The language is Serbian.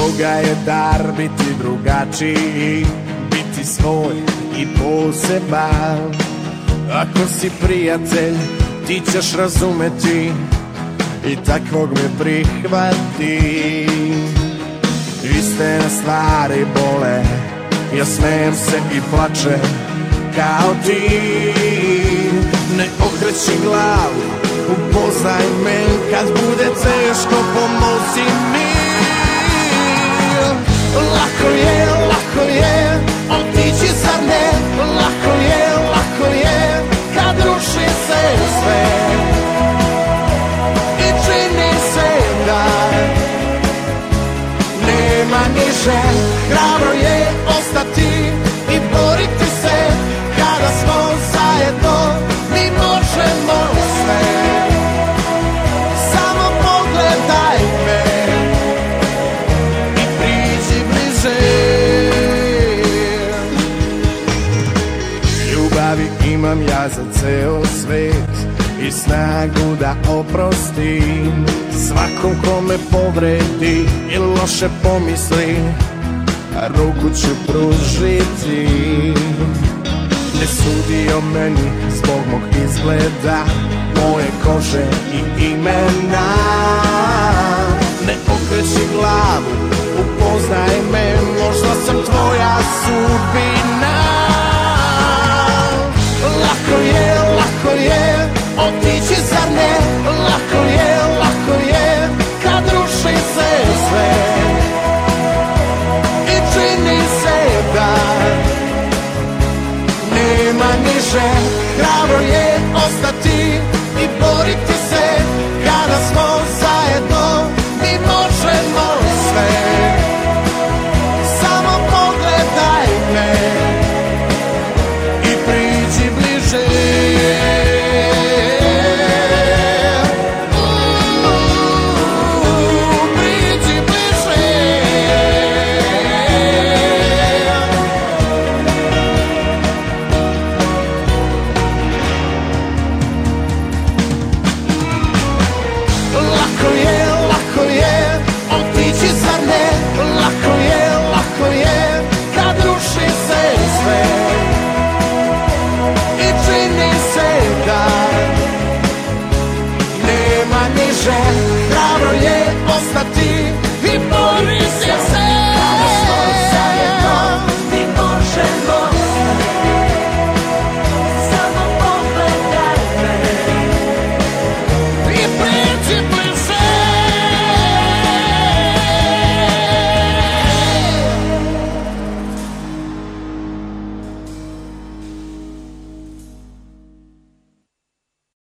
Droga je dar biti drugačiji, biti svoj i poseban. Ako si prijatelj, ti ćeš razumeti i takvog me prihvati. Istine stvari bole, ja smijem se i plačem kao ti. Ne okreći glavu, upoznaj me, kad bude teško pomozi mi. Lako je otići, zar ne? Lako je kad ruši se sve i čini se da nema niže. Hrabro je ostati i boriti se, kada smo zajedno mi možemo sve. Samo pogledaj me i priđi bliže. Ljubavi imam ja za ceo svet i snagu da oprostim svakom ko me povredi i loše pomisli, a ruku ću pružiti. Ne sudi o meni zbog mog izgleda, moje kože i imena. Ne okreći glavu, upoznaj me, možda sam tvoja sudbina. Lako je otići, zar ne? Lako je kad ruši se sve i čini se da nema niže. Hrabro je ostati i boriti